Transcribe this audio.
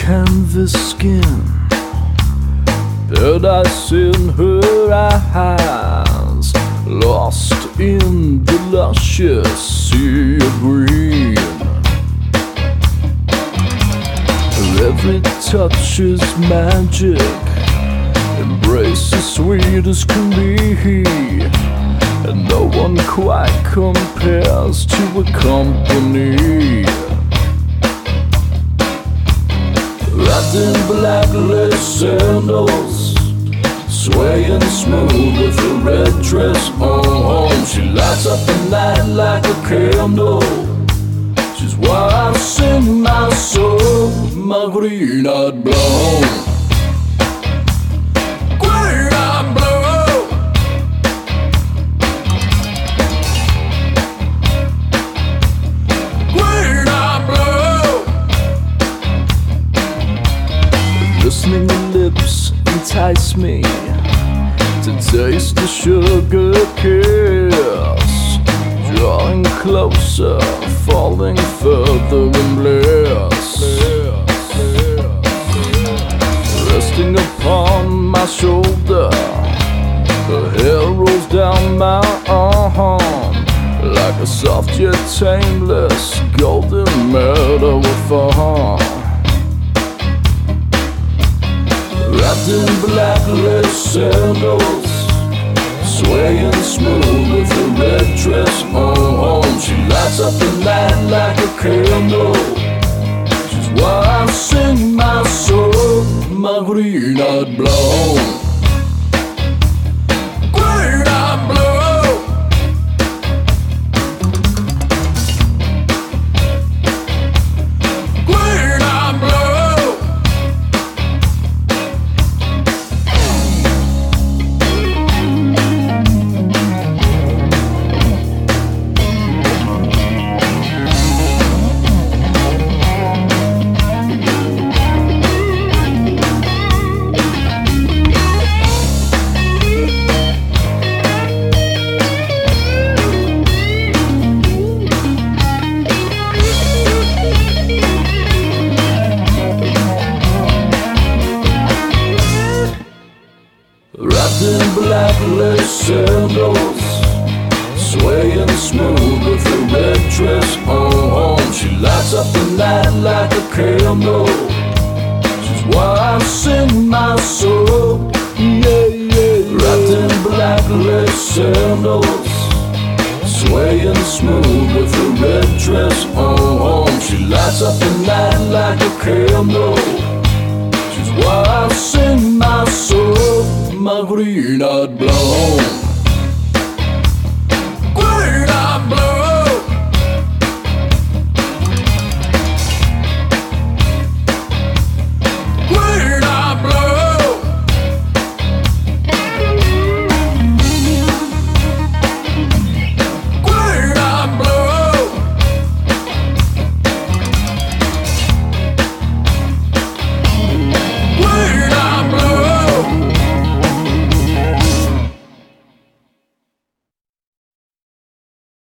canvas skin, paradise in her eyes, lost in the luscious sea of green. Her every touch is magic, embrace as sweet as can be, and no one quite compares to her company. Wrapped in black lace sandals, swaying smooth with her red dress on, she lights up the night like a candle. She's why I sing my soul, my green-eyed blonde. Listening lips entice me to taste the sugar kiss, drawing closer, falling further in bliss. Resting upon my shoulder, her hair rolls down my arm like a soft yet tameless golden meadow of fawn. Wrapped in black lace sandals, swaying smooth with her red dress on, she lights up the night like a candle. She's why I sing my soul, my green-eyed blonde. Green-eyed blonde. Wrapped in black lace sandals, swaying smooth with her red dress on, she lights up the night like a candle. She's why I sing my soul, yeah, yeah. Wrapped in black lace sandals, swaying smooth with her red dress on, she lights up the night like a candle. She's why I sing my soul, my green-eyed blonde.